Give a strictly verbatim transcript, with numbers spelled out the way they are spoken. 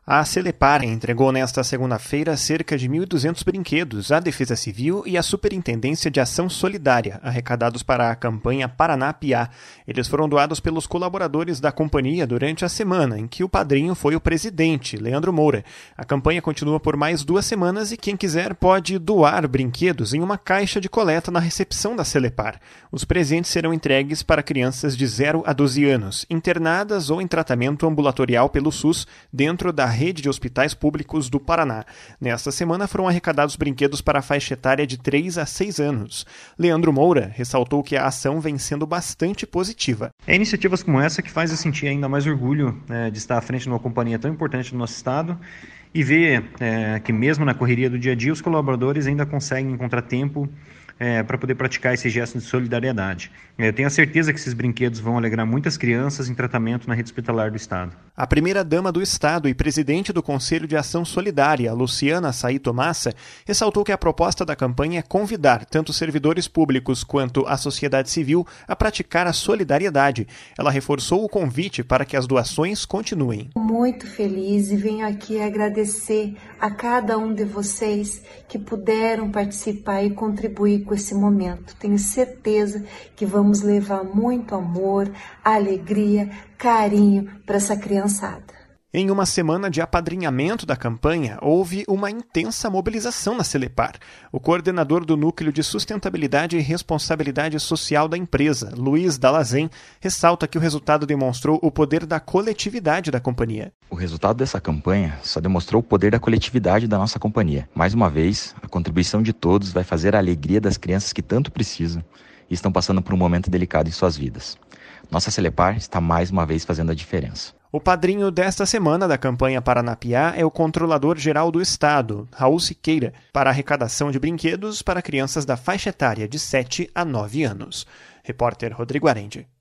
A Celepar entregou nesta segunda-feira cerca de mil e duzentos brinquedos à Defesa Civil e à Superintendência de Ação Solidária, arrecadados para a campanha Paraná Piá. Eles foram doados pelos colaboradores da companhia durante a semana, em que o padrinho foi o presidente, Leandro Moura. A campanha continua por mais duas semanas e quem quiser pode doar brinquedos em uma caixa de coleta na recepção da Celepar. Os presentes serão entregues para crianças de zero a doze anos, internadas ou em tratamento ambulatorial pelo SUS, dentro da rede de hospitais públicos do Paraná. Nesta semana foram arrecadados brinquedos para a faixa etária de três a seis anos. Leandro Moura ressaltou que a ação vem sendo bastante positiva. É iniciativas como essa que faz eu sentir ainda mais orgulho né, de estar à frente de uma companhia tão importante do nosso estado e ver é, que mesmo na correria do dia a dia os colaboradores ainda conseguem encontrar tempo É, para poder praticar esse gesto de solidariedade. Eu tenho a certeza que esses brinquedos vão alegrar muitas crianças em tratamento na rede hospitalar do Estado. A primeira-dama do Estado e presidente do Conselho de Ação Solidária, Luciana Saito Massa, ressaltou que a proposta da campanha é convidar tanto servidores públicos quanto a sociedade civil a praticar a solidariedade. Ela reforçou o convite para que as doações continuem. Muito feliz e venho aqui agradecer a cada um de vocês que puderam participar e contribuir com esse momento. Tenho certeza que vamos levar muito amor, alegria, carinho para essa criançada. Em uma semana de apadrinhamento da campanha, houve uma intensa mobilização na Celepar. O coordenador do Núcleo de Sustentabilidade e Responsabilidade Social da empresa, Luiz Dalazen, ressalta que o resultado demonstrou o poder da coletividade da companhia. O resultado dessa campanha só demonstrou o poder da coletividade da nossa companhia. Mais uma vez, a contribuição de todos vai fazer a alegria das crianças que tanto precisam e estão passando por um momento delicado em suas vidas. Nossa Celepar está mais uma vez fazendo a diferença. O padrinho desta semana da campanha Paraná Piá é o Controlador-Geral do Estado, Raul Siqueira, para a arrecadação de brinquedos para crianças da faixa etária de sete a nove anos. Repórter Rodrigo Arendi.